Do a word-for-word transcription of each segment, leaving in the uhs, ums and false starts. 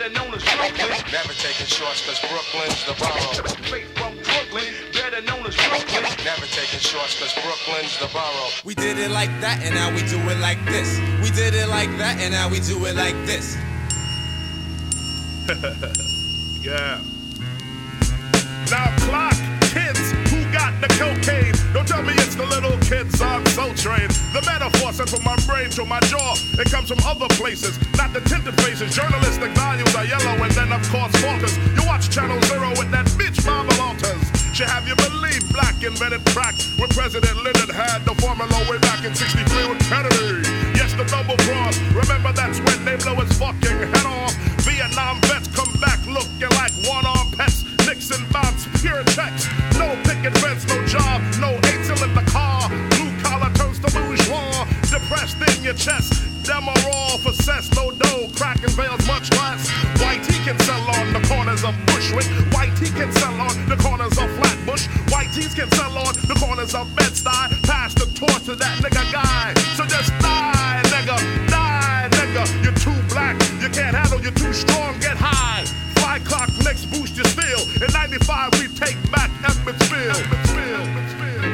better known as Brooklyn. Never taking shorts cause Brooklyn's the borough. Straight from Brooklyn, better known as Brooklyn. Never taking shorts cause Brooklyn's the borough. We did it like that and now we do it like this. We did it like that and now we do it like this. Yeah. Now clock, kids who got the cocaine. Don't tell me it's the little kids on Soul Train. The metaphor sent from my brain to my jaw. It comes from other places, not the tinted faces. Journalistic values are yellow and then of course falters. You watch Channel Zero with that bitch Mama Walters. She have you believe black invented crack when President Lyndon had the formula way back in sixty-three with Kennedy. Yes, the double cross. Remember that's when they blow his fucking head off. Vietnam vets come back looking like one-armed pets. Nixon bounce, pure checks. No picket fence, no job, no eight-cylinder car. Blue collar turns to bourgeois. Depressed in your chest. Them are all for cess, no dough. Cracking veils much less. White he can sell on the corners of Bushwick. White he can sell on the corners of Flatbush. White tees can sell on the corners of Bed-Stuy. Pass the torch to that nigga guy. So just die, nigga, die, nigga. You're too black, you can't handle, you're too strong, get high. Fly clock, next boost your steel. In ninety-five, we take back Edmondsville. Edmondsville. Edmondsville.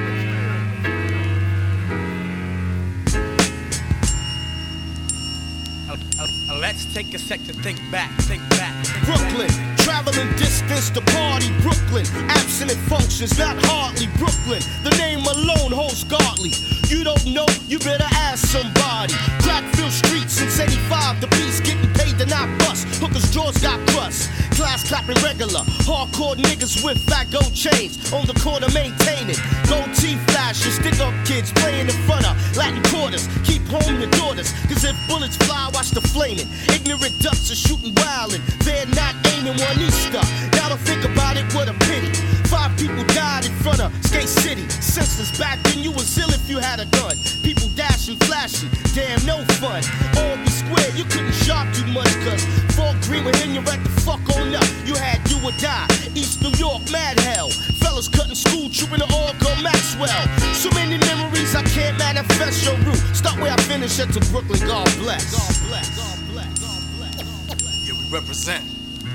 Uh, uh, let's take a sec to think back, think back. Think Brooklyn, back. traveling distance to party. Brooklyn, abstinent functions, not hardly. Brooklyn, the name alone holds godly. You don't know, you better ask somebody. Crackfield streets since eighty-five, the beats getting paid to not bust. Hookers' jaws got crust. Class clapping regular. Hardcore niggas with fat gold chains. On the corner maintaining. Gold teeth flashing. Stick up kids playing in front of Latin quarters. Keep home your daughters. Cause if bullets fly, watch the flaming. Ignorant ducks are shooting wildin'. They're not aiming one Easter. Now to think about it, what a pity. Five people died in front of Skate City. Senseless back then, you was ill if you had a gun. People dashing, flashing, damn no fun. All be square, you couldn't shop too much. Cause Fort Greene would hang you right the fuck on up. You had do or die. East New York, mad hell. Fellas cutting school, trooping to all go Maxwell. So many memories I can't manifest your route. Start where I finish at to Brooklyn, God bless. God bless. God bless. God bless. Yeah, we represent.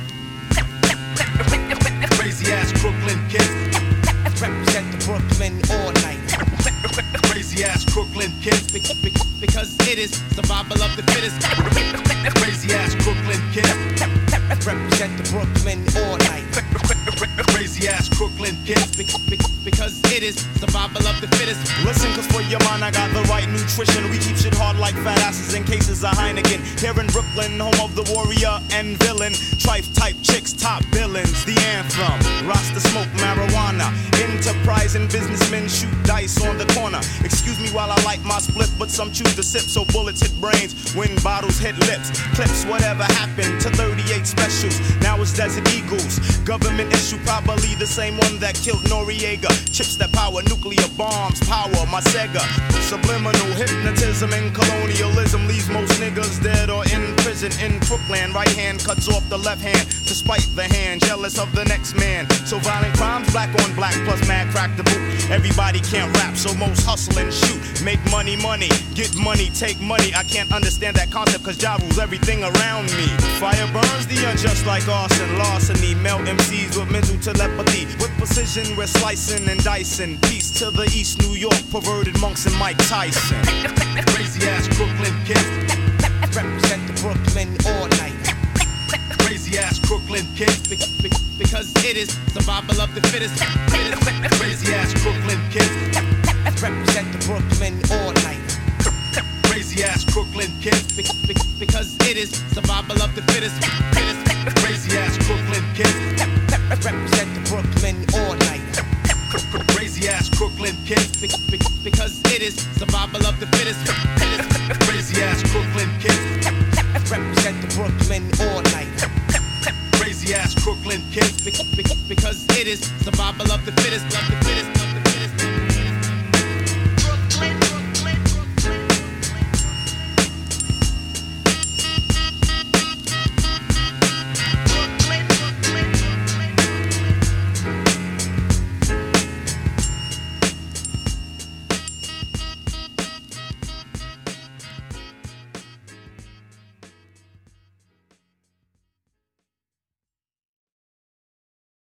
Crazy ass Brooklyn kids. Represent the Brooklyn all night. Crazy ass Brooklyn kids. Because it is survival of the fittest. Crazy ass Brooklyn kids. Represent the Brooklyn all night. Crazy ass Brooklyn kids. Because it is survival of the fittest. Listen, cause for your mind I got the right nutrition. We keep shit hard like fat asses in cases of Heineken. Here in Brooklyn, home of the warrior and villain. Trife type chicks, top villains. The anthem, Rasta smoke marijuana. Enterprising businessmen shoot dice on the corner. Excuse me while I light my split, but some choose to sip. So bullets hit brains when bottles hit lips. Clips, whatever happened to thirty-eight specials. Now it's Desert Eagles. Government issue, probably the same one that killed Noriega. Chips that power nuclear bombs, power my Sega. Subliminal hypnotism and colonialism leaves most niggas dead or in prison in Brooklyn. Right hand cuts off the left hand to spite the hand, jealous of the next man. So violent crimes, black on black plus mad crack the boot. Everybody can't rap, so most hustle and shoot. Make money, money, get money, take money. I can't understand that concept cause Ja rules everything around me. Fire burns the unjust like arson, larceny. Melt M Cs with mental telepathy. With precision we're slicing and dicing. Peace to the East New York, perverted monks and Mike Tyson. Crazy ass Brooklyn kids. Represent the Brooklyn all night. Crazy ass Brooklyn kids. Because it is survival of the fittest. Crazy ass Brooklyn kids. Represent the Brooklyn all night. Crazy ass Brooklyn kids. Because it is survival of the fittest. Crazy ass Brooklyn kids. Represent the Brooklyn all night. Crazy ass Brooklyn kids. Because it is survival of the fittest. Crazy ass Brooklyn kids. Represent the Brooklyn all night. Crazy ass Brooklyn kids. Because it is survival of the fittest. Of the fittest.